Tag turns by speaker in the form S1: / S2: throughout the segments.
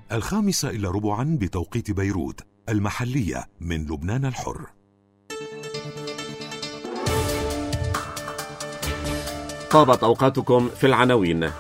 S1: 5:15 بتوقيت بيروت المحلية من لبنان الحر.
S2: طابت أوقاتكم في العناوين.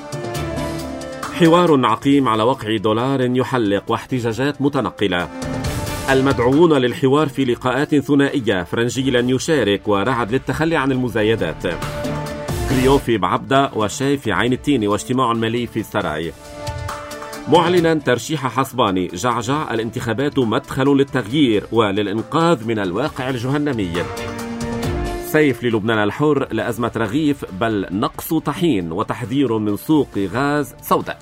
S2: حوار عقيم على وقع دولار يحلق واحتجاجات متنقلة. المدعوون للحوار في لقاءات ثنائية، فرنجي لن يشارك ورعد للتخلي عن المزايدات. كليو في بعبدة وشاي في عين التين واجتماع مالي في السراي. معلنا ترشيح حصباني، جعجع الانتخابات مدخل للتغيير وللإنقاذ من الواقع الجهنمي. سيف للبنان الحر لأزمة رغيف بل نقص طحين وتحذير من سوق غاز سوداء.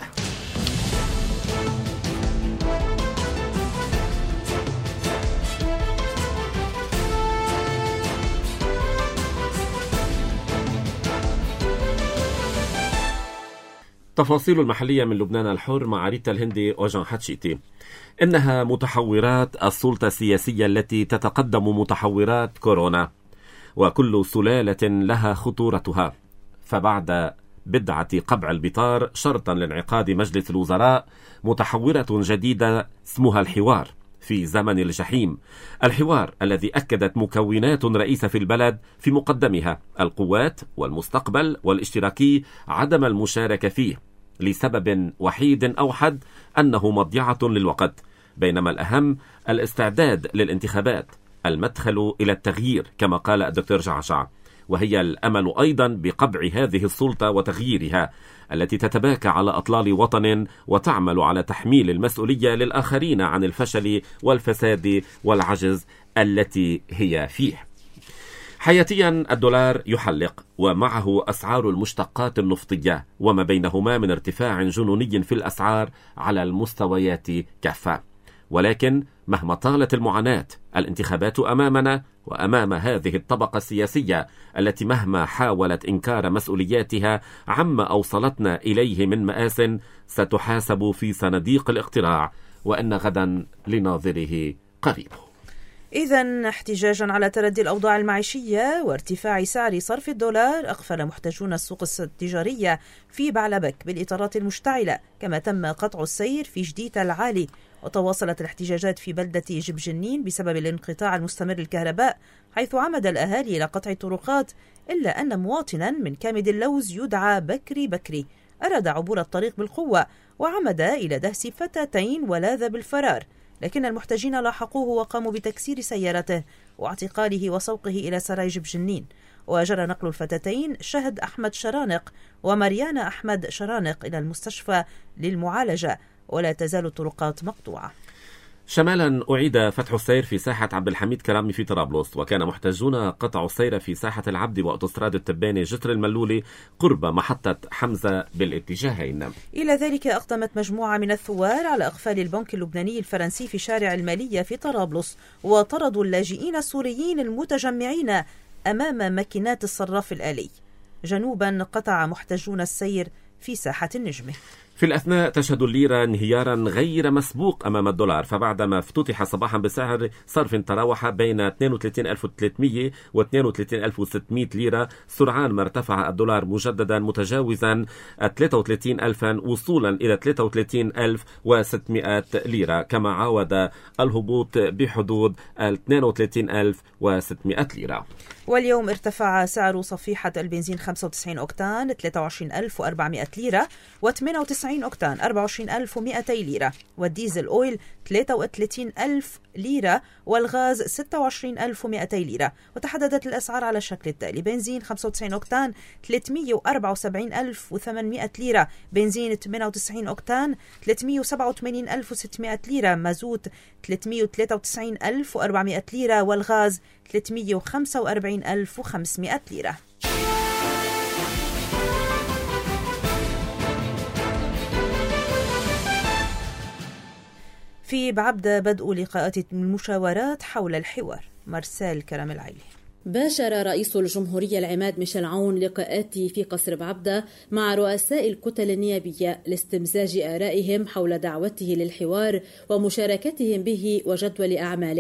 S2: تفاصيل المحلية من لبنان الحر مع ريتا الهندي وجان حتشيتي. إنها متحورات السلطة السياسية التي تتقدم متحورات كورونا، وكل سلالة لها خطورتها. فبعد بدعة قبع البطار شرطا لانعقاد مجلس الوزراء، متحورة جديدة اسمها الحوار في زمن الجحيم. الحوار الذي أكدت مكونات رئيسة في البلد في مقدمها القوات والمستقبل والاشتراكي عدم المشاركة فيه لسبب وحيد أوحد، أنه مضيعة للوقت، بينما الأهم الاستعداد للانتخابات، المدخل إلى التغيير كما قال الدكتور جعجع، وهي الأمل أيضا بقبع هذه السلطة وتغييرها التي تتباكى على أطلال وطن وتعمل على تحميل المسؤولية للآخرين عن الفشل والفساد والعجز التي هي فيه. حياتيا الدولار يحلق ومعه أسعار المشتقات النفطية وما بينهما من ارتفاع جنوني في الأسعار على المستويات كافة. ولكن مهما طالت المعاناة، الانتخابات أمامنا وأمام هذه الطبقة السياسية التي مهما حاولت إنكار مسؤولياتها عما أوصلتنا إليه من مآس ستحاسب في صناديق الاقتراع، وأن غدا لناظره قريب.
S3: إذن احتجاجا على تردي الأوضاع المعيشية وارتفاع سعر صرف الدولار، أغفل محتجون السوق التجارية في بعلبك بالإطارات المشتعلة، كما تم قطع السير في جديد العالي. وتواصلت الاحتجاجات في بلدة جبجنين بسبب الانقطاع المستمر للكهرباء، حيث عمد الأهالي إلى قطع الطرقات، إلا أن مواطنا من كامد اللوز يدعى بكري أراد عبور الطريق بالقوة وعمد إلى دهس فتاتين ولاذ بالفرار، لكن المحتجين لاحقوه وقاموا بتكسير سيارته واعتقاله وسوقه إلى سراي جبجنين. وجرى نقل الفتاتين شهد أحمد شرانق ومريانا أحمد شرانق إلى المستشفى للمعالجة، ولا تزال الطرقات مقطوعة.
S2: شمالا أعيد فتح السير في ساحة عبد الحميد كرامي في طرابلس، وكان محتجون قطعوا السير في ساحة العبد وأوتوستراد التباني جسر الملولي قرب محطة حمزة بالاتجاهين.
S3: إلى ذلك أقدمت مجموعة من الثوار على إقفال البنك اللبناني الفرنسي في شارع المالية في طرابلس، وطردوا اللاجئين السوريين المتجمعين أمام ماكينات الصراف الآلي. جنوبا قطع محتجون السير في ساحة النجمة.
S2: في الأثناء تشهد الليرة انهيارا غير مسبوق أمام الدولار، فبعدما افتتح صباحا بسعر صرف تراوح بين 32,300 و 32,600 ليرة، سرعان ما ارتفع الدولار مجددا متجاوزا 33,000 وصولا إلى 33,600 ليرة، كما عاود الهبوط بحدود 32,600 ليرة.
S3: واليوم ارتفع سعر صفيحة البنزين 95 أوكتان 23,400 ليرة، و98 أوكتان 24,200 ليرة، والديزل أويل 33,000 ليرة، والغاز 26,200 ليرة. وتحددت الأسعار على الشكل التالي: بنزين 95 أوكتان 374,800 ليرة، بنزين 98 أوكتان 387,600 ليرة، مازوت 393,400 ليرة، والغاز 345,500 ليرة. في بعبدة بدء لقاءات المشاورات حول الحوار. مرسال كرم العيلي.
S4: باشر رئيس الجمهورية العماد ميشيل عون لقاءاته في قصر بعبدة مع رؤساء الكتل النيابية لاستمزاج آرائهم حول دعوته للحوار ومشاركتهم به وجدول أعماله.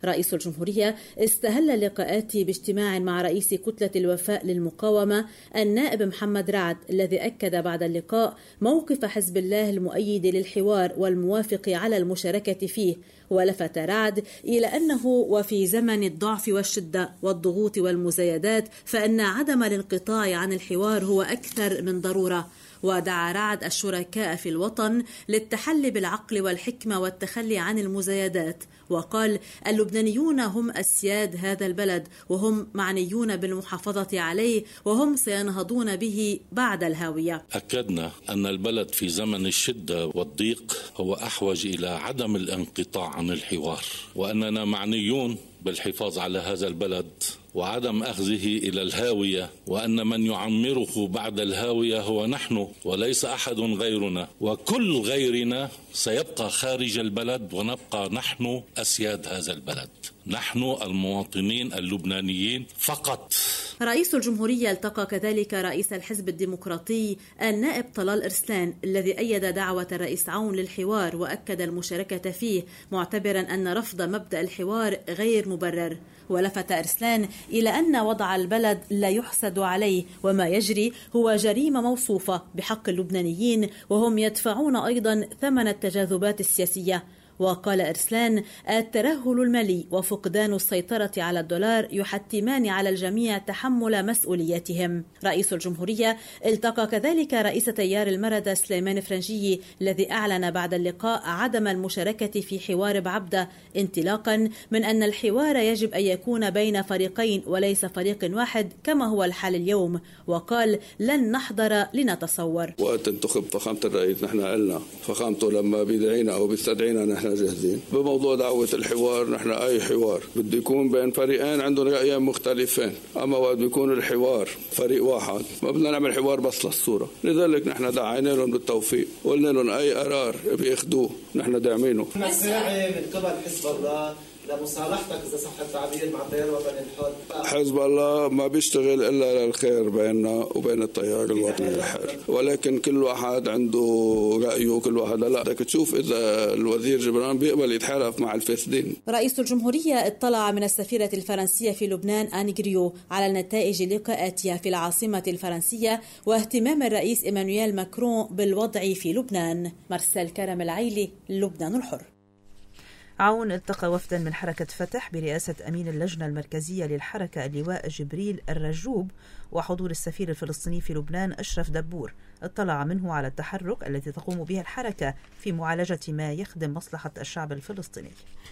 S4: رئيس الجمهورية استهل اللقاءات باجتماع مع رئيس كتلة الوفاء للمقاومة النائب محمد رعد، الذي أكد بعد اللقاء موقف حزب الله المؤيد للحوار والموافق على المشاركة فيه. ولفت رعد إلى أنه وفي زمن الضعف والشدة والضغوط والمزايدات فإن عدم الانقطاع عن الحوار هو أكثر من ضرورة. ودعا رعد الشركاء في الوطن للتحلي بالعقل والحكمة والتخلي عن المزايدات، وقال: اللبنانيون هم أسياد هذا البلد وهم معنيون بالمحافظة عليه وهم سينهضون به بعد الهاوية.
S5: أكدنا أن البلد في زمن الشدة والضيق هو أحوج إلى عدم الانقطاع عن الحوار، وأننا معنيون بالحفاظ على هذا البلد وعدم أخذه إلى الهاوية، وأن من يعمره بعد الهاوية هو نحن وليس أحد غيرنا، وكل غيرنا سيبقى خارج البلد ونبقى نحن أسياد هذا البلد، نحن المواطنين اللبنانيين فقط.
S4: رئيس الجمهورية التقى كذلك رئيس الحزب الديمقراطي النائب طلال إرسلان، الذي أيد دعوة الرئيس عون للحوار وأكد المشاركة فيه، معتبرا أن رفض مبدأ الحوار غير مبرر. ولفت إرسلان إلى أن وضع البلد لا يحسد عليه، وما يجري هو جريمة موصوفة بحق اللبنانيين وهم يدفعون أيضا ثمن التجاذبات السياسية. وقال إرسلان: الترهل المالي وفقدان السيطرة على الدولار يحتمان على الجميع تحمل مسؤولياتهم. رئيس الجمهورية التقى كذلك رئيس تيار المردة سليمان فرنجي، الذي أعلن بعد اللقاء عدم المشاركة في حوار بعبدة، انطلاقا من أن الحوار يجب أن يكون بين فريقين وليس فريق واحد كما هو الحال اليوم. وقال: لن نحضر لنتصور.
S6: وقت انتخب فخامة الرئيس نحن قلنا فخامته لما بيدعينا أو بيستدعينا نحن جاهزين. بموضوع دعوة الحوار نحن أي حوار بده يكون بين فريقين عندهم رأيين مختلفين، أما وقت بيكون الحوار فريق واحد ما بدنا نعمل حوار بس للصورة. لذلك نحن دعينا لهم بالتوفيق، قلنا لهم أي قرار بياخدوه نحن داعمينه.
S7: مساعي من قبل حزب الله لمصالحتك إذا صح التعبير مع التيار الوطني الحر.
S6: حزب الله ما بيشتغل إلا للخير بيننا وبين التيار الوطني الحر، ولكن كل واحد عنده رأيه، كل واحد لا بدك تشوف إذا الوزير جبران بيقبل يتحالف مع الفاسدين.
S4: رئيس الجمهورية اطلع من السفيرة الفرنسية في لبنان آن غريو على نتائج لقاءاتها في العاصمة الفرنسية واهتمام الرئيس إيمانويل ماكرون بالوضع في لبنان. مرسل كرم العيلي، لبنان الحر.
S3: عون التقى وفدا من حركة فتح برئاسة أمين اللجنة المركزية للحركة اللواء جبريل الرجوب وحضور السفير الفلسطيني في لبنان أشرف دبور. اطلع منه على التحرك الذي تقوم به الحركة في معالجة ما يخدم مصلحة الشعب الفلسطيني.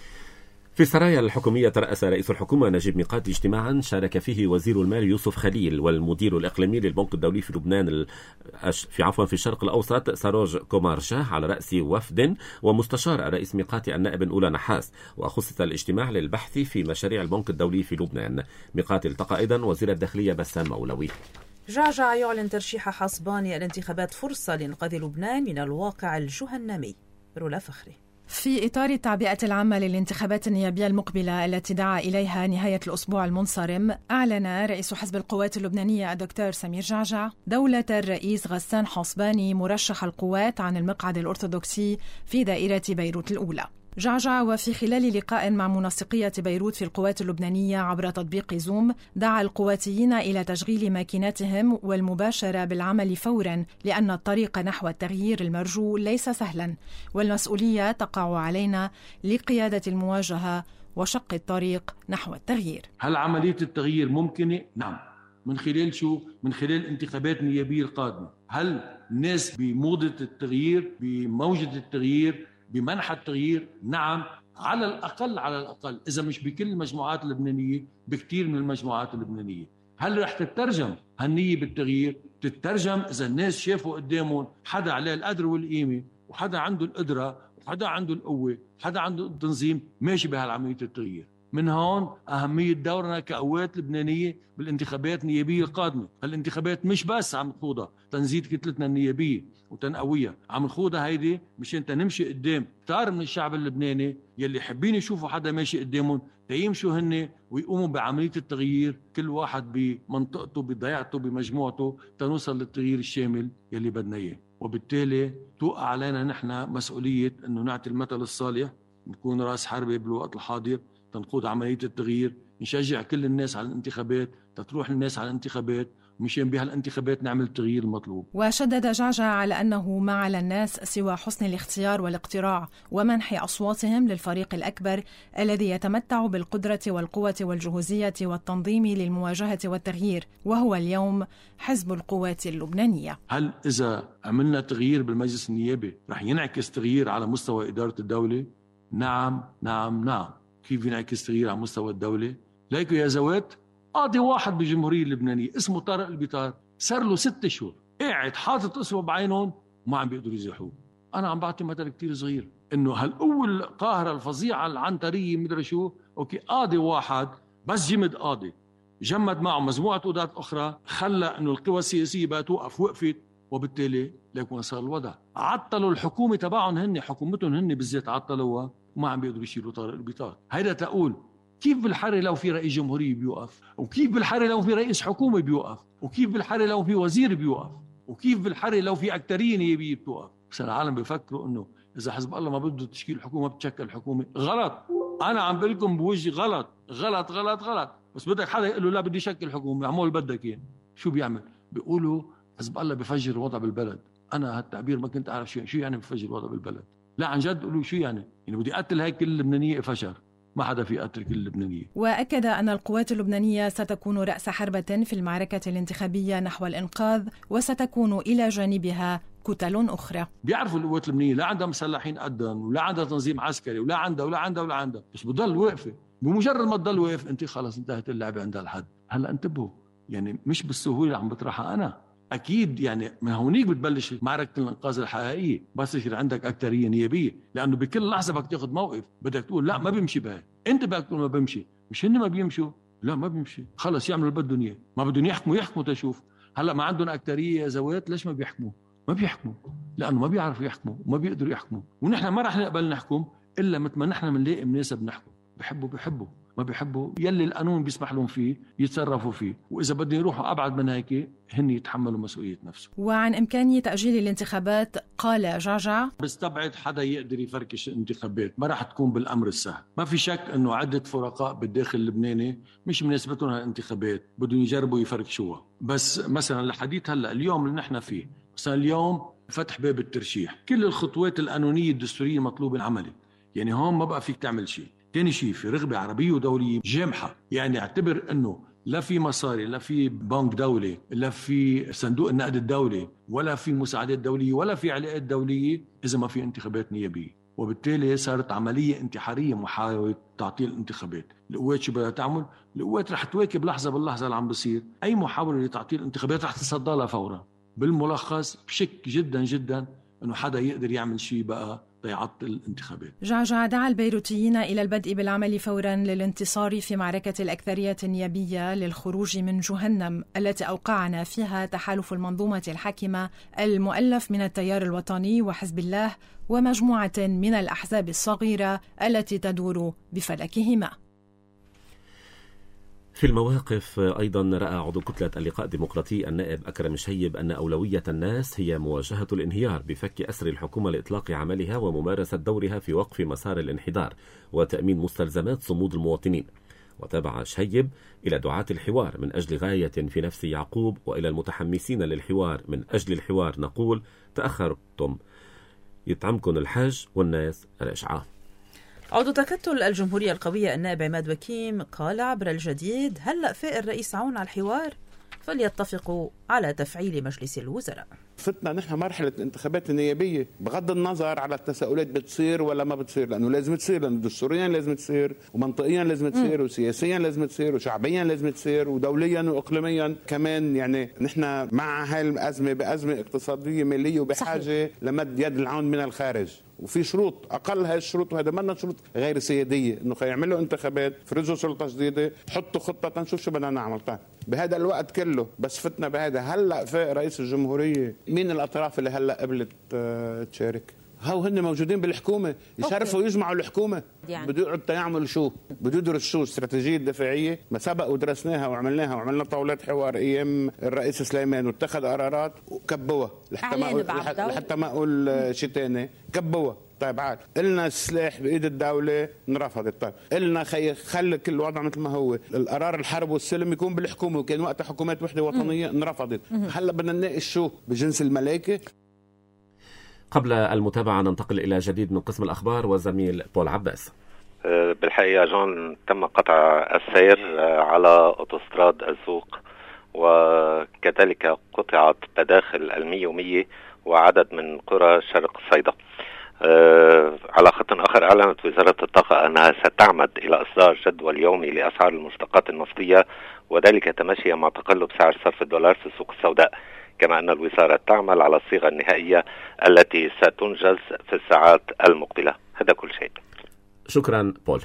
S2: في السرايا الحكومية ترأس رئيس الحكومة نجيب ميقاتي اجتماعا شارك فيه وزير المال يوسف خليل والمدير الإقليمي للبنك الدولي في لبنان في الشرق الأوسط ساروج كومار شاه على رأس وفد، ومستشار الرئيس ميقاتي النائب الأولى نحاس. وخصص الاجتماع للبحث في مشاريع البنك الدولي في لبنان. ميقاتي التقى أيضا وزير الداخلية بسام مولوي.
S3: جعجع يعلن ترشيح حصباني الانتخابات فرصة لإنقاذ لبنان من الواقع الجهنمي. رولا فخري.
S8: في إطار التعبئة العامة للانتخابات النيابية المقبلة التي دعا إليها نهاية الأسبوع المنصرم، أعلن رئيس حزب القوات اللبنانية الدكتور سمير جعجع دولة الرئيس غسان حصباني مرشح القوات عن المقعد الأرثوذكسي في دائرة بيروت الأولى. جعجع وفي خلال لقاء مع منسقية بيروت في القوات اللبنانية عبر تطبيق زوم دعا القواتيين إلى تشغيل ماكيناتهم والمباشرة بالعمل فورا، لأن الطريق نحو التغيير المرجو ليس سهلا، والمسؤولية تقع علينا لقيادة المواجهة وشق الطريق نحو التغيير.
S9: هل عملية التغيير ممكنة؟ نعم. من خلال شو؟ من خلال انتخابات نيابية القادمة. هل الناس بموضة التغيير، بموجة التغيير، بمنح التغيير؟ نعم، على الأقل إذا مش بكل المجموعات اللبنانية بكتير من المجموعات اللبنانية. هل رح تترجم هالنية بالتغيير؟ تترجم إذا الناس شافوا قدامهم حدا عليه القدر والقيمة، وحدا عنده القدرة، وحدا عنده القوة، وحدا عنده التنظيم ماشي بهالعملية التغيير. من هون أهمية دورنا كقوات لبنانية بالانتخابات النيابية القادمة. الانتخابات مش بس عم نخوضها تنزيد كتلتنا النيابية وتنقويها، عم نخوضها هيدي مشان تنمشي قدام كتار من الشعب اللبناني يلي حابين يشوفوا حدا ماشي قدامهم تيمشوا هن ويقوموا بعملية التغيير، كل واحد بمنطقته بضيعته بمجموعته، تنوصل للتغيير الشامل يلي بدنا إياه. وبالتالي توقع علينا نحن مسؤولية أنه نعطي المثل الصالح، نكون رأس حربة بالوقت الحاضر، تنقود عملية التغيير، نشجع كل الناس على الانتخابات، تروح الناس على الانتخابات، ومشان بها الانتخابات نعمل التغيير المطلوب.
S8: وشدد جعجع على أنه ما على الناس سوى حسن الاختيار والاقتراع ومنح أصواتهم للفريق الأكبر الذي يتمتع بالقدرة والقوة والجهوزية والتنظيم للمواجهة والتغيير، وهو اليوم حزب القوات اللبنانية.
S9: هل إذا عملنا تغيير بالمجلس النيابي رح ينعكس تغيير على مستوى إدارة الدولة؟ نعم نعم نعم. كيف ينعكس تغيير على مستوى الدولة؟ ليكوا يا زوات، قاضي واحد بالجمهورية اللبنانية اسمه طارق البيطار صار له 6 شهور قاعد حاطط اصبعه بعينهم وما عم بيقدروا يزيحوه. انا عم بعطي مثل كتير صغير انه هالقوة القاهرة الفظيعة العنترية مدري شو، اوكي قاضي واحد بس جمد قاضي جمد معه مجموعة قضاة اخرى خلى انه القوى السياسية بقى توقف، وقفت، وبالتالي ليكون صار الوضع. عطلوا الحكومة تبعهم هن، حكومتهم هن بالذات عطلوها وما عم بيقدروا يشيلوا طارق البيطار. هيدا تقول كيف بالحرة لو في رئيس جمهورية بيوقف، وكيف بالحرة لو في رئيس حكومة بيوقف، وكيف بالحرة لو في وزير بيوقف، وكيف بالحرة لو في أكترية نيابية بتوقف. بس العالم بيفكروا إنه إذا حزب الله ما بده تشكيل حكومة بتشكل حكومة. غلط. أنا عم بقول لكم بوجهي غلط غلط غلط غلط. بس بدك حدا يقول له لا بدي شكل حكومة، اعمل بدك يعني. شو بيعمل؟ بيقولوا حزب الله بفجر الوضع بالبلد. أنا هالتعبير ما كنت أعرف شو يعني بفجر الوضع بالبلد. لا عن جد قولوا شو يعني بدي أقتل هاي كل اللبنانية فشر. ما حدا في قتل كل اللبنانية.
S8: وأكد أن القوات اللبنانية ستكون رأس حربة في المعركة الانتخابية نحو الإنقاذ، وستكون إلى جانبها كتل أخرى.
S9: بيعرفوا القوات اللبنانية لا عندها مسلحين قدم ولا عندها تنظيم عسكري ولا عندها بس بضل واقفة. بمجرد ما تضل واقف انت خلص انتهت اللعبة عندها الحد. هلا انتبهوا يعني مش بالسهولة اللي عم بطرحها أنا. أكيد يعني من هونيك بتبلش معركة الإنقاذ الحقيقية، بس يصير عندك أكترية نيابية، لأنه بكل لحظة بدك تاخذ موقف، بدك تقول لا ما بيمشي بهاي، أنت بدك تقول ما بيمشي، مش هن ما بيمشوا، لا ما بيمشي، خلص يعملوا اللي بدهم إياه، ما بدهم يحكموا تشوف. هلا ما عندهم أكترية يا زوات، ليش ما بيحكموا؟ ما بيحكموا لأنه ما بيعرفوا يحكموا وما بيقدروا يحكموا، ونحن ما رح نقبل نحكم إلا مثل ما نحن بنلاقي مناسب نحكم. بحبوا ما بيحبوا يلي القانون بيسمح لهم فيه يتصرفوا فيه، وإذا بدهم يروحوا أبعد من هيك هن يتحملوا مسؤولية نفسه.
S8: وعن إمكانية تأجيل الانتخابات قال جعجع:
S9: بستبعد حدا يقدر يفركش الانتخابات، ما راح تكون بالأمر السهل. ما في شك أنه عدة فرقاء بالداخل اللبناني مش مناسبتهم هالانتخابات، بدهم يجربوا يفركشوها. بس مثلا لحديث هلأ اليوم اللي نحن فيه، مثلا اليوم فتح باب الترشيح، كل الخطوات القانونية الدستورية مطلوبة العمل، يعني هون ما بقى فيك تعمل شيء. تاني شيء في رغبة عربية ودولية جامحة، يعني اعتبر انه لا في مصاري، لا في بنك دولي، لا في صندوق النقد الدولي، ولا في مساعدات دولية، ولا في علاقات دولية إذا ما في انتخابات نيابية. وبالتالي صارت عملية انتحارية محاولة تعطيل الانتخابات. القوات شو بدها تعمل؟ القوات رح تواكب لحظة باللحظة اللي عم بصير أي محاولة لتعطيل الانتخابات، رح تصدى لها فورا. بالملخص بشك جدا جدا انه حدا يقدر يعمل شيء بقى يعطل الانتخابات.
S8: جعجع دعا البيروتيين إلى البدء بالعمل فورا للانتصار في معركة الأكثرية النيابية للخروج من جهنم التي أوقعنا فيها تحالف المنظومة الحاكمة المؤلف من التيار الوطني وحزب الله ومجموعة من الأحزاب الصغيرة التي تدور بفلكهما.
S2: في المواقف أيضا رأى عضو كتلة اللقاء الديمقراطي النائب أكرم شهيب أن أولوية الناس هي مواجهة الانهيار بفك أسر الحكومة لإطلاق عملها وممارسة دورها في وقف مسار الانحدار وتأمين مستلزمات صمود المواطنين. وتابع شهيب إلى دعاة الحوار من أجل غاية في نفس يعقوب، وإلى المتحمسين للحوار من أجل الحوار نقول: تأخرتم، يطعمكم الحاج والناس راجعة.
S3: عضو تكتل الجمهورية القوية النائب عماد وكيم قال عبر الجديد: هلأ فاق الرئيس عون على الحوار، فليتفقوا على تفعيل مجلس الوزراء.
S10: فتنا نحن مرحلة الانتخابات النيابية بغض النظر على التساؤلات بتصير ولا ما بتصير، لأنه لازم تصير، لأنه دستوريا لازم تصير، ومنطقيا لازم تصير، وسياسيا لازم تصير، وشعبيا لازم تصير، ودوليا وإقليميا كمان. يعني نحن مع هاي الأزمة بأزمة اقتصادية مالية وبحاجة لمد يد العون من الخارج، وفي شروط، أقل هاي الشروط، وهذا منا شروط غير سيادية، إنه يعملوا انتخابات، فرزوا سلطة جديدة، حطوا خطة نشوف شو بدنا نعمل. بهذا الوقت كله بس فتنا بهذا. هلأ فاق رئيس الجمهورية، مين الأطراف اللي هلأ قبلت تشارك؟ هن موجودين بالحكومة، يشرفوا يجمعوا الحكومة. يعني بده يقعد يعمل شو؟ بده يدرس شو؟ استراتيجية دفاعية ما سبق ودرسناها وعملنا طاولات حوار أيام الرئيس سليمان، واتخذ قرارات وكبوها لحتى ما أقول شيء تاني، كبوها. طيب عاد قلنا السلاح بإيد الدولة انرفضت. طيب قلنا خلي كل الوضع مثل ما هو، القرار الحرب والسلم يكون بالحكومة، وكان وقت حكومات وحدة وطنية انرفضت. هلا بدنا نناقش شو بجنس الملائكة.
S2: قبل المتابعة ننتقل إلى جديد من قسم الأخبار والزميل بول عباس.
S11: بالحقيقة جون تم قطع السير على أوتوستراد الزوق، وكذلك قطعت مداخل ال100 وعدد من قرى شرق صيدا. على خط آخر أعلنت وزارة الطاقة أنها ستعمد إلى إصدار جدول يومي لأسعار المشتقات النفطية، وذلك تماشيا مع تقلب سعر صرف الدولار في السوق السوداء، كما أن الوزارة تعمل على الصيغة النهائية التي ستنجز في الساعات المقبلة. هذا كل شيء.
S2: شكرا بول.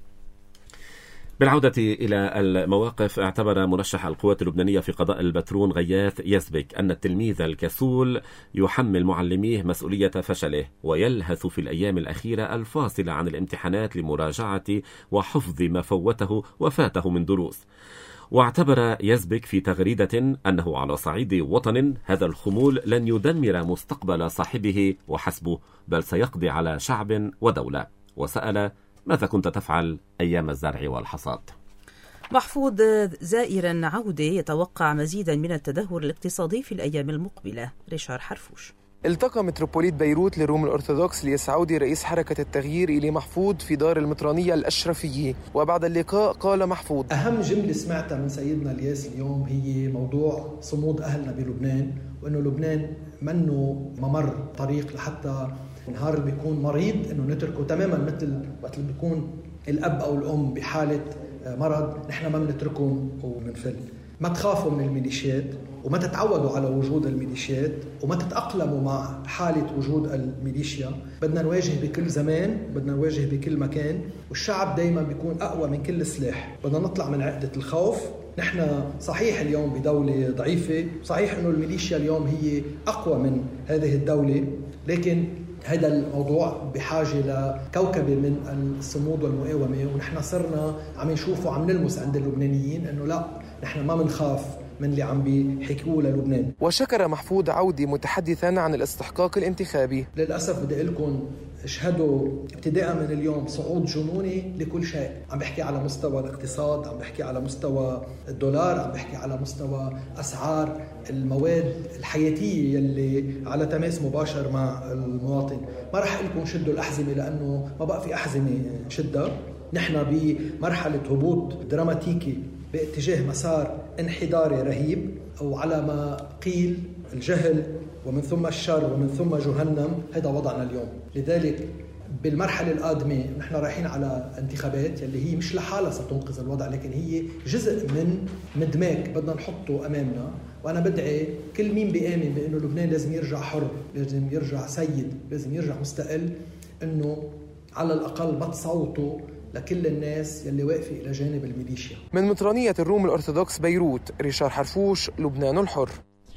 S2: بالعودة إلى المواقف، اعتبر مرشح القوات اللبنانية في قضاء البترون غياث يزبك أن التلميذ الكسول يحمل معلميه مسؤولية فشله، ويلهث في الأيام الأخيرة الفاصلة عن الامتحانات لمراجعة وحفظ ما فوته وفاته من دروس. واعتبر يزبك في تغريدة أنه على صعيد وطن هذا الخمول لن يدمر مستقبل صاحبه وحسبه، بل سيقضي على شعب ودولة. وسأل: ماذا كنت تفعل أيام الزرع والحصاد؟
S3: محفوظ زائر عودة يتوقع مزيدا من التدهور الاقتصادي في الأيام المقبلة. ريشار حرفوش.
S12: التقى متروبوليت بيروت للروم الأرثوذكس اليسعودي رئيس حركة التغيير إلي محفوظ في دار المطرانية الأشرفية، وبعد اللقاء قال محفوظ:
S13: أهم جملة سمعتها من سيدنا الياس اليوم هي موضوع صمود أهلنا بلبنان، وأنه لبنان منه ممر طريق لحتى نهار اللي بيكون مريض أنه نتركه تماما، مثل وقت اللي بيكون الأب أو الأم بحالة مرض نحن ما بنتركهم وبنفل. ما تخافوا من الميليشيات، وما تتعودوا على وجود الميليشيات، وما تتأقلموا مع حالة وجود الميليشيا. بدنا نواجه بكل زمان، بدنا نواجه بكل مكان، والشعب دايما بيكون أقوى من كل سلاح. بدنا نطلع من عقدة الخوف. نحن صحيح اليوم بدولة ضعيفة، صحيح أنه الميليشيا اليوم هي أقوى من هذه الدولة، لكن هذا الموضوع بحاجة لكوكبة من الصمود والمقاومة، ونحن صرنا عم نشوفه عم نلمس عند اللبنانيين أنه لا، نحن ما منخاف من اللي عم بيحكوا للبنان.
S12: وشكر محفوظ عودي متحدثا عن الاستحقاق الانتخابي:
S13: للأسف بدي أقول لكم اشهدوا ابتداء من اليوم صعود جنوني لكل شيء. عم بحكي على مستوى الاقتصاد، عم بحكي على مستوى الدولار، عم بحكي على مستوى أسعار المواد الحياتية يلي على تماس مباشر مع المواطن. ما رح لكم شدوا الأحزمة لأنه ما بقى في أحزمة شدة. نحن بمرحلة هبوط دراماتيكي باتجاه مسار انحداري رهيب، أو على ما قيل الجهل ومن ثم الشر ومن ثم جهنم. هذا وضعنا اليوم. لذلك بالمرحلة القادمة نحن رايحين على انتخابات يلي هي مش لحالها ستنقذ الوضع، لكن هي جزء من مدماج بدنا نحطه أمامنا. وأنا بدعي كل مين بيآمن بأنه لبنان لازم يرجع حر، لازم يرجع سيد، لازم يرجع مستقل، أنه على الأقل بتصوتوا لكل الناس يلي واقفة إلى جانب الميليشيا.
S12: من مطرانية الروم الأرثوذكس بيروت، ريشار حرفوش، لبنان الحر.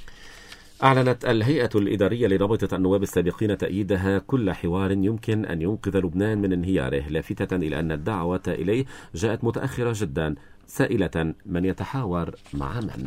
S2: أعلنت الهيئة الإدارية لرابطة النواب السابقين تأييدها كل حوار يمكن أن ينقذ لبنان من انهياره، لافتة إلى أن الدعوة إليه جاءت متأخرة جدا، سائلة من يتحاور مع من.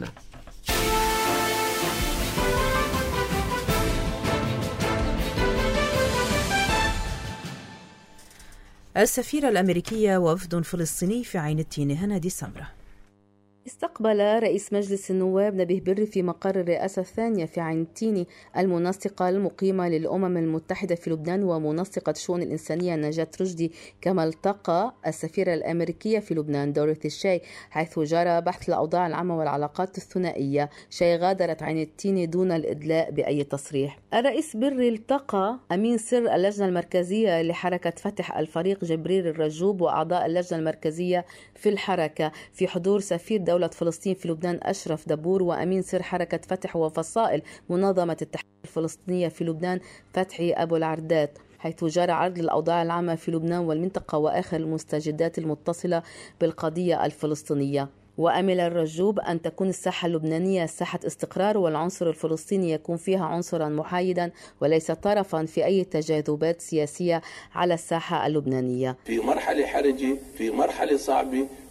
S3: السفيرة الأمريكية ووفد فلسطيني في عين التين. هنادي سمرة.
S14: استقبل رئيس مجلس النواب نبيه بري في مقر الرئاسة الثانية في عين التين المنسقة المقيمة للأمم المتحدة في لبنان ومنسقة شؤون الإنسانية نجاة رشدي، كما التقى السفيرة الأمريكية في لبنان دوريثي شاي، حيث جرى بحث الأوضاع العامة والعلاقات الثنائية. شاي غادرت عين التين دون الإدلاء بأي تصريح. الرئيس بري التقى أمين سر اللجنة المركزية لحركة فتح الفريق جبريل الرجوب وأعضاء اللجنة المركزية في الحركة في حضور سفير دولة فلسطين في لبنان أشرف دبور وأمين سر حركة فتح وفصائل منظمة التحرير الفلسطينية في لبنان فتحي أبو العردات، حيث جرى عرض الأوضاع العامة في لبنان والمنطقة وآخر المستجدات المتصلة بالقضية الفلسطينية. وأمل الرجوب أن تكون الساحة اللبنانية ساحة استقرار، والعنصر الفلسطيني يكون فيها عنصرا محايدا وليس طرفا في أي تجاذبات سياسية على الساحة اللبنانية.
S15: في مرحلة حرجة، في مرحلة صعبة،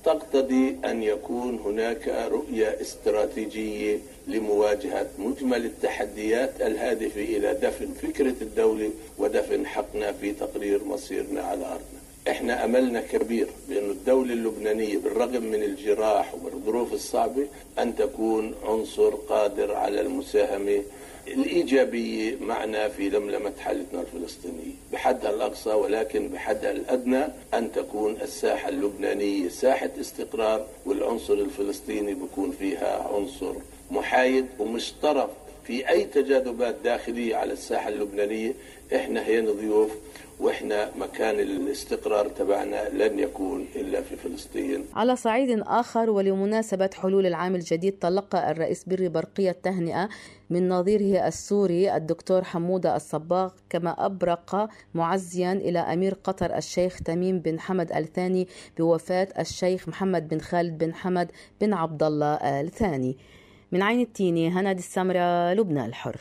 S15: تقتضي أن يكون هناك رؤية استراتيجية لمواجهة مجمل التحديات الهادفة إلى دفن فكرة الدولة ودفن حقنا في تقرير مصيرنا على أرضنا. احنا أملنا كبير بأن الدولة اللبنانية بالرغم من الجراح والظروف الصعبة أن تكون عنصر قادر على المساهمة الإيجابية معنا في لملمة حالتنا الفلسطينية بحدها الأقصى، ولكن بحدها الأدنى أن تكون الساحة اللبنانية ساحة استقرار، والعنصر الفلسطيني بيكون فيها عنصر محايد ومش طرف في أي تجاذبات داخلية على الساحة اللبنانية. إحنا هنا ضيوف، وإحنا مكان الاستقرار تبعنا لن يكون إلا في فلسطين.
S14: على صعيد آخر، ولمناسبة حلول العام الجديد، تلقى الرئيس بري برقية تهنئة من نظيره السوري الدكتور حمودة الصباغ، كما أبرق معزيا إلى أمير قطر الشيخ تميم بن حمد الثاني بوفاة الشيخ محمد بن خالد بن حمد بن عبد الله الثاني. من عين التيني، هند السمرة، لبنان الحر.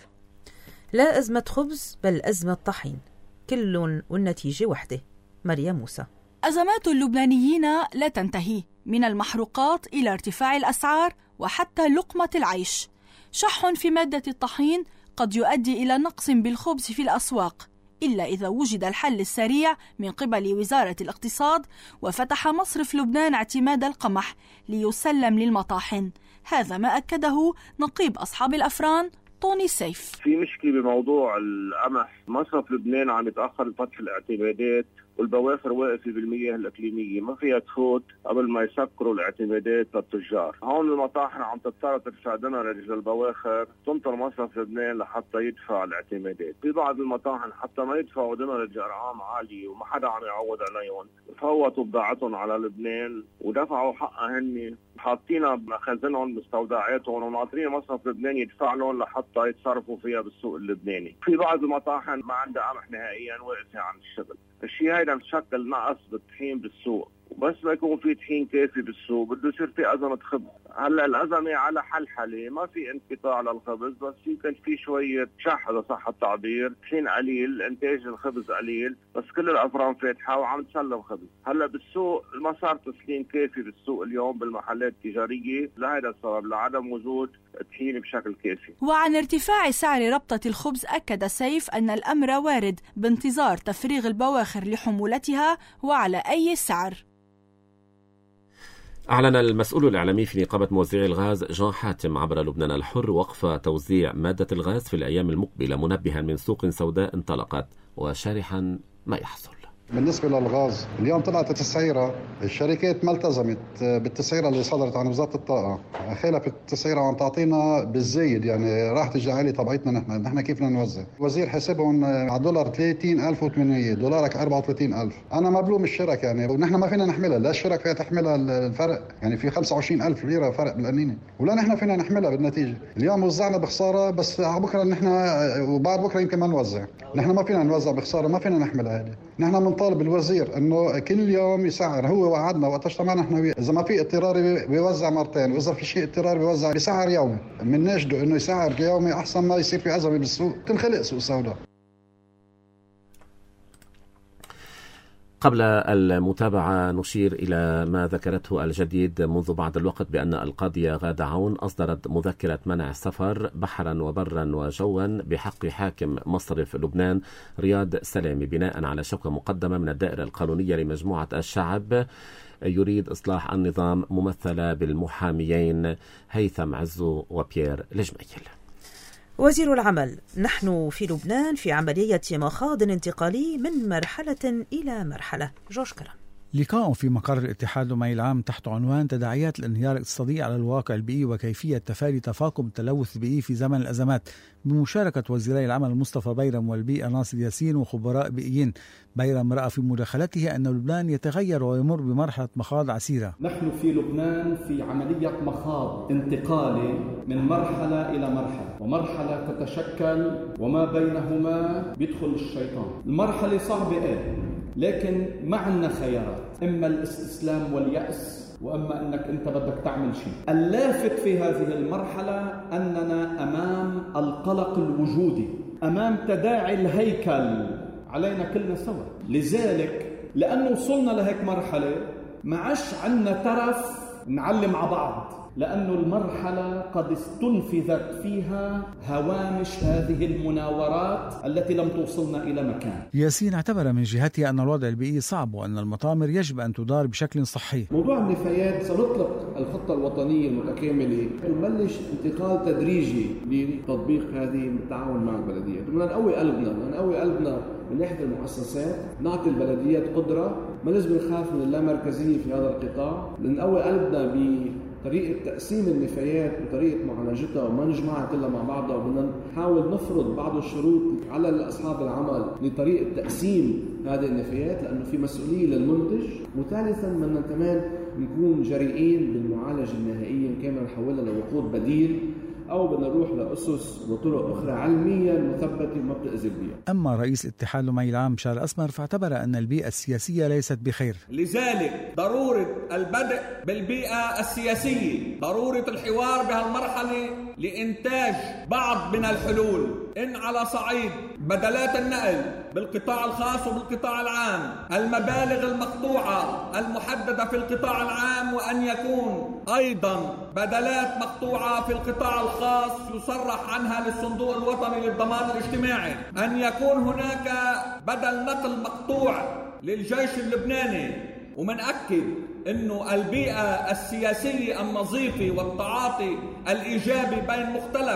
S3: لا أزمة خبز بل أزمة طحين، كل والنتيجة وحده. مريم موسى.
S16: أزمات اللبنانيين لا تنتهي، من المحروقات إلى ارتفاع الأسعار وحتى لقمة العيش. شح في مادة الطحين قد يؤدي إلى نقص بالخبز في الأسواق، إلا إذا وجد الحل السريع من قبل وزارة الاقتصاد، وفتح مصرف لبنان اعتماد القمح ليسلم للمطاحن. هذا ما أكده نقيب أصحاب الأفران طوني سيف.
S17: في مشكلة بموضوع القمح، مصرف لبنان عم يتأخر بفتح الاعتمادات، والبواخر واقفة بالمياه الإقليمية ما فيها تفوت قبل ما يسكروا الاعتمادات للتجار. هون المطاحن عم تضطر تدفع دمرج للبواخر، تنطر مصرف لبنان لحتى يدفع الاعتمادات. في بعض المطاحن حتى ما يدفعوا دمرج أرقام عالية وما حدا عم يعوض عليهم، فوتوا بضاعتهم على لبنان ودفعوا حقها هن، حاطينها بمخازنهم مستودعاتهم وناطرين مصرف لبنان يدفع لهم لحتى يتصرفوا فيها بالسوق اللبناني. في بعض المطاحن ما عندها قمح نهائيا، واقفة عن الشغل. الشيء هيدا بشكل نقص بالطحين بالسوق، وبس ما يكون في طحين كافي بالسوق بده يصير في أزمة خبز. هلا الأزمة على حلحلة، ما في انقطاع للخبز، بس يمكن في شوية شح إذا صح التعبير، طحين قليل، إنتاج الخبز قليل، بس كل الأفران فاتحة وعم تسلم خبز. هلا بالسوق ما صار تسليم كافي بالسوق اليوم بالمحلات التجارية لهذا السبب، لعدم وجود طحين بشكل كافي.
S16: وعن ارتفاع سعر ربطة الخبز، أكد سيف أن الأمر وارد بانتظار تفريغ البواخر لحمولتها وعلى أي سعر.
S2: أعلن المسؤول الإعلامي في نقابة موزعي الغاز جان حاتم عبر لبنان الحر وقف توزيع مادة الغاز في الأيام المقبلة، منبها من سوق سوداء انطلقت وشارحا ما يحصل.
S18: بالنسبة للغاز اليوم طلعت التسعيرة، الشركات ما التزمت بالتسعيرة اللي صدرت عن وزارة الطاقة، خالفت التسعيرة وعم تعطينا بالزايد، يعني راحت الجعالي طبعتنا نحن كيف بدنا نوزع. الوزير حسبهم على دولار 30,800، دولارك 34,000. أنا ما بلوم الشركة يعني، ونحن ما فينا نحملها، لا الشركة فيها تحملها الفرق، يعني في 25,000 ليرة فرق بالقنينة، ولا نحن فينا نحملها بالنتيجة. اليوم وزعنا بخسارة، بس بكرة نحن وبعد بكرة يمكن ما نوزع، نحن ما فينا نوزع بخسارة، ما فينا نحملها هذه. نحن طالب الوزير انه كل يوم يسعر، هو وعدنا وقت اجتمعنا احنا وياه، اذا ما في اضطراري بيوزع مرتين، واذا في شيء اضطراري بيوزع بسعر يومي. بنناشده انه يسعر يومي احسن ما يصير في ازمه بالسوق، تنخلق سوق سوداء.
S2: قبل المتابعة نشير إلى ما ذكرته الجديد منذ بعض الوقت بأن القاضية غادة عون أصدرت مذكرة منع السفر بحرا وبرا وجوا بحق حاكم مصرف لبنان رياض سلامي، بناء على شكوى مقدمة من الدائرة القانونية لمجموعة الشعب يريد إصلاح النظام، ممثلة بالمحاميين هيثم عزو وبيير لجميل.
S3: وزير العمل: نحن في لبنان في عملية مخاض انتقالي من مرحلة إلى مرحلة. جورج كرم.
S19: لقاء في مقر الاتحاد الأممي العام تحت عنوان تداعيات الانهيار الاقتصادي على الواقع البيئي وكيفية تفادي تفاقم التلوث البيئي في زمن الأزمات، بمشاركة وزيري العمل مصطفى بيرم والبيئة ناصر ياسين وخبراء بيئيين. بيرم رأى في مداخلته أن لبنان يتغير ويمر بمرحلة مخاض عسيرة.
S20: نحن في لبنان في عملية مخاض انتقالي من مرحلة إلى مرحلة، ومرحلة تتشكل وما بينهما بيدخل الشيطان. المرحلة صعبة لكن ما عندنا خيارات، إما الاستسلام واليأس، وأما أنك أنت بدك تعمل شيء. اللافت في هذه المرحلة أننا أمام القلق الوجودي، أمام تداعي الهيكل علينا كلنا سوا. لذلك لأنه وصلنا لهيك مرحلة ما عادش عندنا ترف نعلم على بعض، لأنه المرحلة قد استنفذت فيها هوامش هذه المناورات التي لم توصلنا إلى مكان.
S19: ياسين اعتبر من جهته أن الوضع البيئي صعب وأن المطامر يجب أن تدار بشكل صحي.
S20: موضوع النفايات سنطلق الخطة الوطنية المتكاملة ونبلش انتقال تدريجي لتطبيق هذه بالتعاون مع البلديات. بدنا نقوي قلبنا من ناحية المؤسسات، نعطي البلديات قدرة، ما لازم نخاف من اللامركزية في هذا القطاع، نقوي قلبنا بطريقة تقسيم النفايات وطريقة معالجتها وما نجمعها كلها مع بعضها، وبدنا نحاول نفرض بعض الشروط على أصحاب العمل لطريقة تقسيم هذه النفايات لأنه في مسؤولية للمنتج. وثالثا بدنا كمان نكون جريئين بالمعالجة النهائية، إن كان نحولها لوقود بديل أو بدنا نروح لأسس وطرق أخرى علمية مثبتة وما بتأذي البيئة.
S19: أما رئيس اتحاد المي العام بشار الأسمر فاعتبر أن البيئة السياسية ليست بخير.
S21: لذلك ضرورة البدء بالبيئة السياسية، ضرورة الحوار بهالمرحلة لإنتاج بعض من الحلول، إن على صعيد بدلات النقل بالقطاع الخاص وبالقطاع العام، المبالغ المقطوعة المحددة في القطاع العام، وأن يكون أيضا بدلات مقطوعة في القطاع الخاص يصرح عنها للصندوق الوطني للضمان الاجتماعي، أن يكون هناك بدل نقل مقطوع للجيش اللبناني. ومنأكد أنه البيئة السياسية النظيفة والتعاطي الإيجابي بين مختلف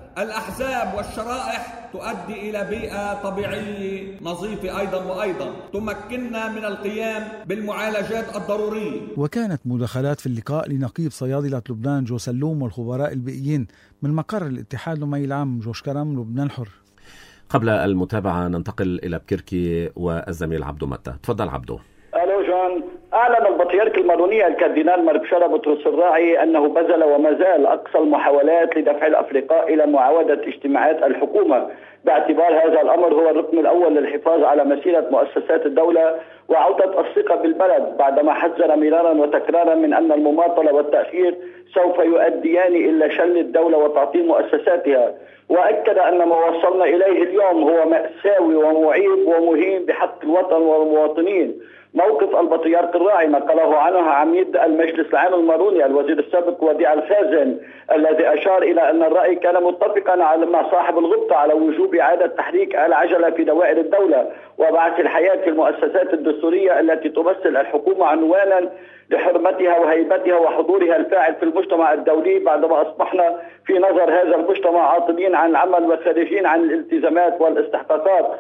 S21: الأحزاب والشرائح تؤدي إلى بيئة طبيعية نظيفة أيضا تمكننا من القيام بالمعالجات الضرورية.
S19: وكانت مداخلات في اللقاء لنقيب صيادلة لبنان جو سلوم والخبراء البيئيين من مقر الاتحاد المي العام جوش كرم لبنان الحر.
S2: قبل المتابعة ننتقل إلى بكركي والزميل عبدو متى. تفضل عبدو.
S22: ألو جون. أعلن البطريرك الماروني الكاردينال مركشارة بطرس الراعي أنه بذل وما زال أقصى المحاولات لدفع الأفرقاء إلى معاودة اجتماعات الحكومة، باعتبار هذا الأمر هو الركن الأول للحفاظ على مسيرة مؤسسات الدولة وعودة الثقة بالبلد، بعدما حذر مرارا وتكرارا من أن المماطلة والتأخير سوف يؤديان إلى شل الدولة وتعطيل مؤسساتها. وأكد أن ما وصلنا إليه اليوم هو مأساوي ومعيب ومهين بحق الوطن والمواطنين. موقف البطريرك الراعي نقله عنه عميد المجلس العام الماروني الوزير السابق وديع الخازن، الذي أشار إلى أن الرأي كان متفقا مع صاحب الغبطة على وجوب إعادة تحريك العجلة في دوائر الدولة وبعث الحياة في المؤسسات الدستورية التي تمثل الحكومة عنوانا لحرمتها وهيبتها وحضورها الفاعل في المجتمع الدولي، بعدما أصبحنا في نظر هذا المجتمع عاطلين عن العمل وخارجين عن الالتزامات والاستحقاقات.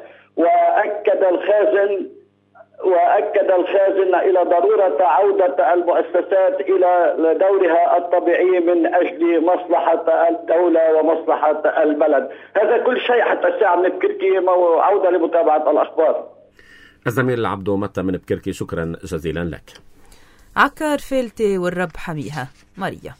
S22: وأكد الخازن إلى ضرورة عودة المؤسسات إلى دورها الطبيعي من أجل مصلحة الدولة ومصلحة البلد. هذا كل شيء حتى الساعة من بكركي، عودة لمتابعة الأخبار.
S2: الزميل عبدو متى من بكركي، شكرا جزيلا لك.
S3: عكار فيلتي والرب حميها. ماريا.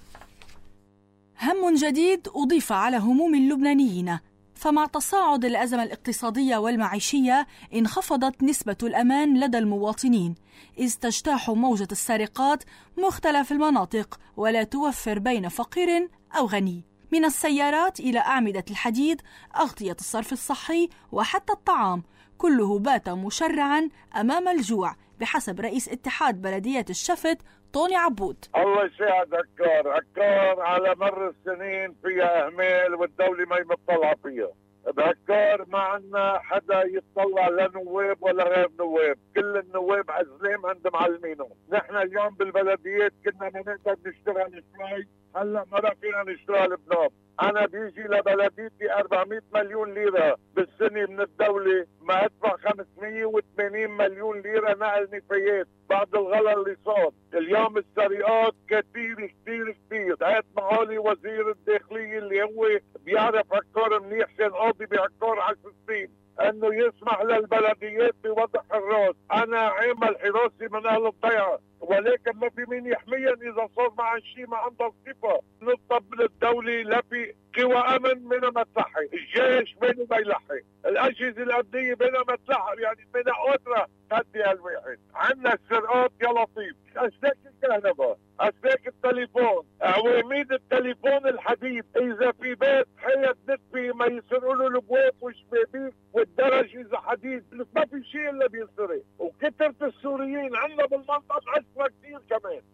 S16: هم جديد أضيف على هموم اللبنانيين، فمع تصاعد الأزمة الاقتصادية والمعيشية انخفضت نسبة الأمان لدى المواطنين، إذ تجتاح موجة السرقات مختلف المناطق ولا توفر بين فقير أو غني، من السيارات إلى أعمدة الحديد، أغطية الصرف الصحي وحتى الطعام، كله بات مشرعا أمام الجوع بحسب رئيس اتحاد بلديات الشفت طوني عبود.
S23: الله يساعد عكار على مر السنين فيها اهمال والدولة ما يمطلع فيها. بعكار ما عنا حدا يطلع لا نواب ولا غير نواب، كل النواب عزلام عند معلمينهم. نحن اليوم بالبلديات كنا ما نقدر نشتري الشاي، هلا ما رح فينا نشتري البناب. انا بيجي لبلديتي 400 مليون ليرة بالسنة من الدولة، ما ادفع 580 مليون ليرة نقل نفايات بعد الغلا اللي صار. اليوم السرقات كتير كتير كتير. هات معالي وزير الداخلية اللي هو بيعرف عكار منيح، كان قاضي بعكار 10 سنين، انه يسمح للبلديات بوضع حراس. انا عامل حراسي من اهل الضيعة، ولكن ما في مين يحميهم اذا صار معهم شيء ما عندها صفة. نطلب من الدولة لا في قوى امن بينما ما تلحق، الجيش بينما ما يلحق، الاجهزة الامنية بينما ما تلحق، يعني بينما قدرة تهدي هالواحد. عندنا السرقات يا لطيف، اسلاك الكهرباء، اسلاك التليفون، عواميد التليفون الحديد، اذا في بيت حيط نسبي ما يسرقوا له الابواب والشبابيك والدرج اذا حديد، ما في شيء الا بيسرق. وكثرة السوريين عندنا بالمنطقة عشرة كثير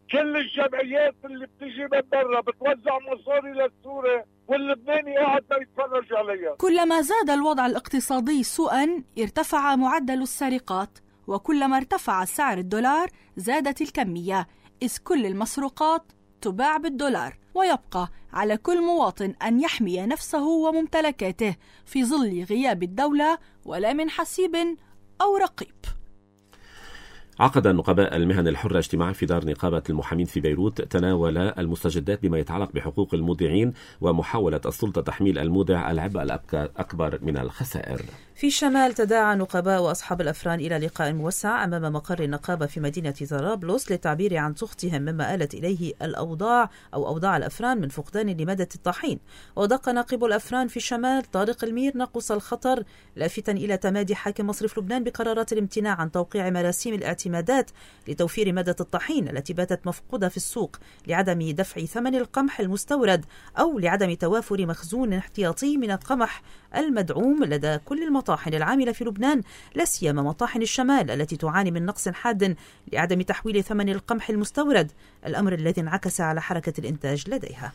S23: كل الجمعيات اللي بتيجي من برا بتوزع مصاري للسوري واللبناني قاعد ما يتفرج عليها.
S16: كلما زاد الوضع الاقتصادي سوءا ارتفع معدل السرقات، وكلما ارتفع سعر الدولار زادت الكمية، إذ كل المسروقات تباع بالدولار، ويبقى على كل مواطن أن يحمي نفسه وممتلكاته في ظل غياب الدولة ولا من حسيب أو رقيب.
S2: عقد النقباء المهن الحرة اجتماع في دار نقابة المحامين في بيروت تناول المستجدات بما يتعلق بحقوق المودعين ومحاولة السلطة تحميل المودع العبء الأكبر من الخسائر.
S3: في شمال تداعى نقباء وأصحاب الأفران إلى لقاء موسع أمام مقر النقابة في مدينة طرابلس للتعبير عن سخطهم مما آلت إليه أوضاع الأفران من فقدان لمادة الطحين. ودق ناقب الأفران في شمال طارق المير ناقص الخطر لافتا إلى تمادي حاكم مصرف لبنان بقرارات الامتناع عن توقيع مراسيم الاعتمادات لتوفير مادة الطحين التي باتت مفقودة في السوق لعدم دفع ثمن القمح المستورد أو لعدم توافر مخزون احتياطي من القمح المدعوم لدى كل المطاحن العاملة في لبنان، لا سيما مطاحن الشمال التي تعاني من نقص حاد لعدم تحويل ثمن القمح المستورد، الأمر الذي انعكس على حركة الإنتاج لديها.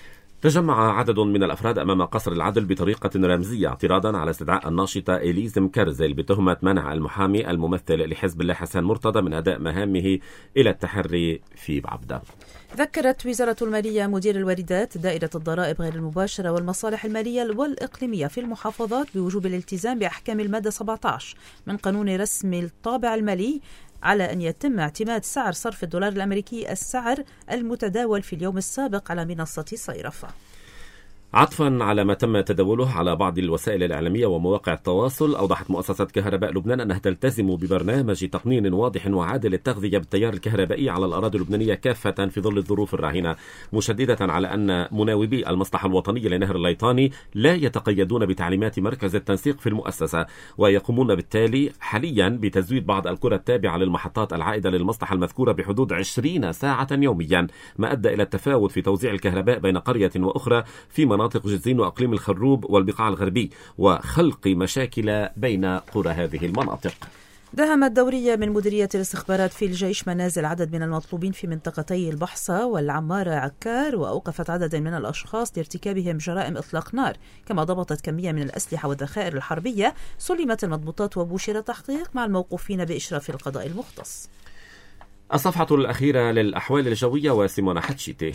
S2: تجمع عدد من الأفراد أمام قصر العدل بطريقة رمزية اعتراضا على استدعاء الناشطة إليز مكرزل بتهمة منع المحامي الممثل لحزب الله حسن مرتضى من أداء مهامه إلى التحري في بعبدة.
S3: ذكرت وزارة المالية مدير الواردات دائرة الضرائب غير المباشرة والمصالح المالية والإقليمية في المحافظات بوجوب الالتزام بأحكام المادة 17 من قانون رسم الطابع المالي على أن يتم اعتماد سعر صرف الدولار الأمريكي السعر المتداول في اليوم السابق على منصة صيرفة.
S2: عطفا على ما تم تداوله على بعض الوسائل الإعلامية ومواقع التواصل، أوضحت مؤسسة كهرباء لبنان أنها تلتزم ببرنامج تقنين واضح وعادل للتغذية بالتيار الكهربائي على الأراضي اللبنانية كافة في ظل الظروف الراهنة، مشددة على أن مناوبي المصلحة الوطنية لنهر الليطاني لا يتقيدون بتعليمات مركز التنسيق في المؤسسة، ويقومون بالتالي حاليا بتزويد بعض القرى التابعة للمحطات العائدة للمصلحة المذكورة بحدود 20 ساعة يوميا، ما أدى إلى التفاوت في توزيع الكهرباء بين قرية وأخرى في مناطق جزين وأقليم الخروب والبقاع الغربي، وخلق مشاكل بين قرى هذه المناطق.
S3: دهمت دورية من مديرية الاستخبارات في الجيش منازل عدد من المطلوبين في منطقتي البحصة والعمارة عكار، وأوقفت عدد من الأشخاص لارتكابهم جرائم إطلاق نار، كما ضبطت كمية من الأسلحة والذخائر الحربية، سلمت المضبوطات وبشر تحقيق مع الموقوفين بإشراف القضاء المختص.
S2: الصفحة الأخيرة للأحوال الجوية وسيمونا حتشيتي.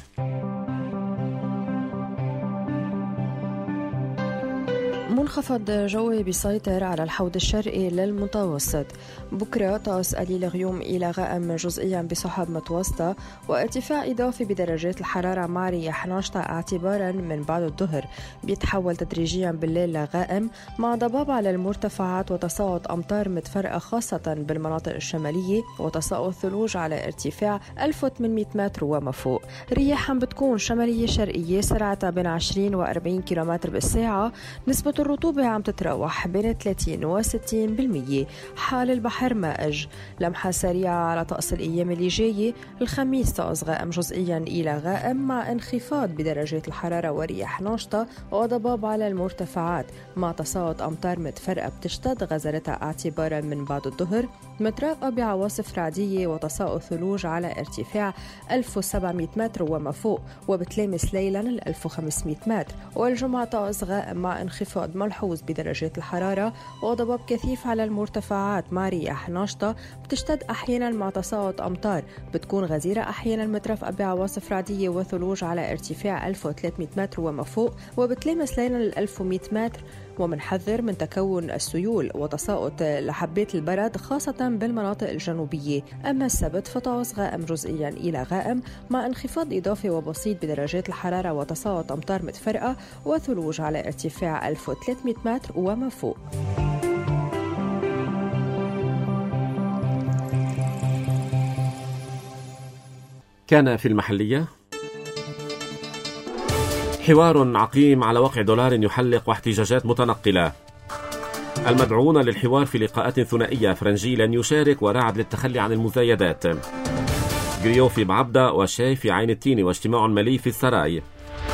S1: منخفض جوي بيسيطر على الحوض الشرقي للمتوسط. بكرة طقس قليل غيوم إلى غائم جزئيا بسحب متوسطة، وارتفاع إضافي بدرجات الحرارة مع رياح ناشطة اعتبارا من بعد الظهر، بيتحول تدريجيا بالليل لغائم مع ضباب على المرتفعات وتساقط أمطار متفرقة خاصة بالمناطق الشمالية، وتساقط ثلوج على ارتفاع 1800 متر وما فوق. رياح بتكون شمالية شرقية سرعتها بين 20 و 40 كيلومتر بالساعة. نسبة الرطوبة عم تتراوح بين 30 و 60%. حال البحر مائج. لمحة سريعة على طقس الأيام اللي جاية. الخميس طقس غائم جزئيا إلى غائم مع انخفاض بدرجات الحرارة ورياح ناشطة وضباب على المرتفعات مع تساقط أمطار متفرقة بتشتد غزارتها اعتبارا من بعد الظهر، متراقبة بعواصف رعدية وتساقط ثلوج على ارتفاع 1700 متر وما فوق، وبتلامس ليلا 1500 متر. والجمعة طقس غائم مع انخفاض ملحوظ بدرجات الحرارة وضباب كثيف على المرتفعات مع رياح ناشطة بتشتد أحيانا مع تساقط أمطار بتكون غزيرة أحيانا مترافقة بعواصف رعدية وثلوج على ارتفاع 1300 متر وما فوق، وبتلامس ليلا 1100 متر. ومنحذر من تكون السيول وتساقط لحبات البرد خاصة بالمناطق الجنوبية. أما السبت فطقس غائم جزئيا إلى غائم مع انخفاض إضافي وبسيط بدرجات الحرارة وتساقط أمطار متفرقة وثلوج على ارتفاع 1300 متر وما فوق.
S2: كان في المحلية حوار عقيم على وقع دولار يحلق واحتجاجات متنقلة. المدعوون للحوار في لقاءات ثنائية، فرنجي لن يشارك ورعد للتخلي عن المزايدات. جريو في بعبدة وشاي في عين التين واجتماع مالي في السراي.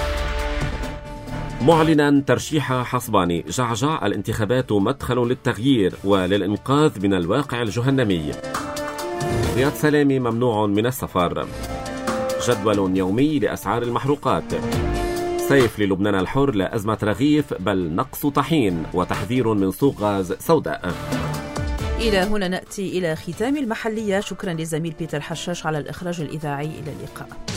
S2: معلنا ترشيح حصباني، جعجع الانتخابات مدخل للتغيير وللإنقاذ من الواقع الجهنمي. رياض سلامي ممنوع من السفر. جدول يومي لأسعار المحروقات. سيف للبنان الحر: لا أزمة رغيف بل نقص طحين، وتحذير من سوق غاز سوداء.
S3: إلى هنا نأتي إلى ختام المحلية. شكرا لزميل بيتر حشاش على الإخراج الإذاعي. إلى اللقاء.